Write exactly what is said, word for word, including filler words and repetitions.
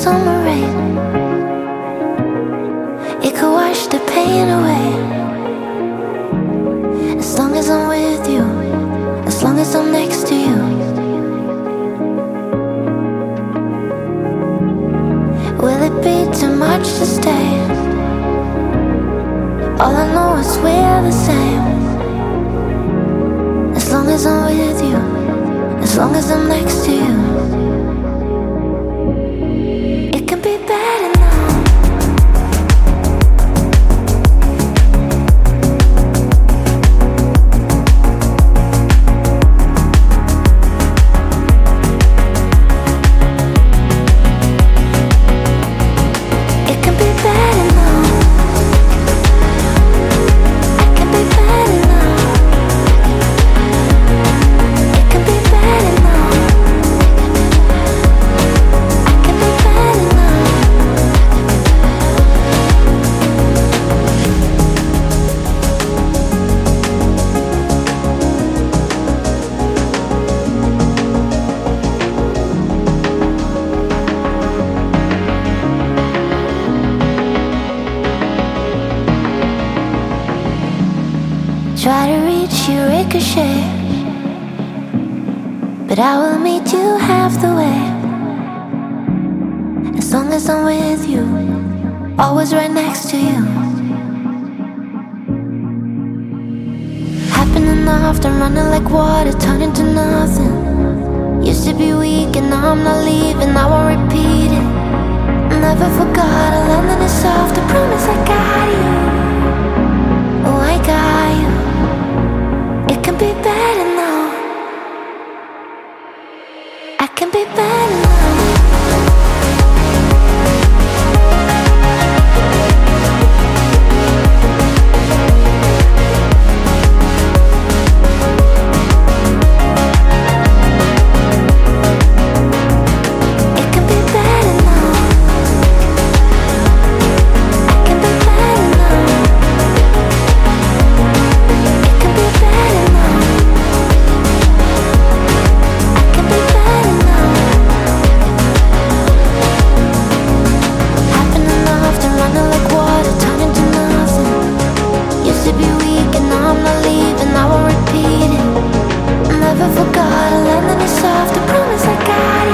summer rain. It could wash the pain away. As long as I'm with you, as long as I'm next to you. Will it be too much to stay? All I know is we're the same. As long as I'm with you, as long as I'm next to you. It can be better now. It can be better now. I can be better now. It can be better now. I can be better now. Try to reach you, ricochet, but I will meet you half the way. As long as I'm with you, always right next to you. Happening often, running like water, turning to nothing. Used to be weak and now I'm not leaving, I won't repeat it. Never forgot, I landed it soft, I promise I got you. Oh, I got you. It can be better now. I can be better now. It can be better now. I can be better now. It can be better now. I can be better now. Happening often, running like water, turning to nothing. Used to be weak and now I'm not leaving, I won't repeat it. Never forgot, I landed it soft, I promise I got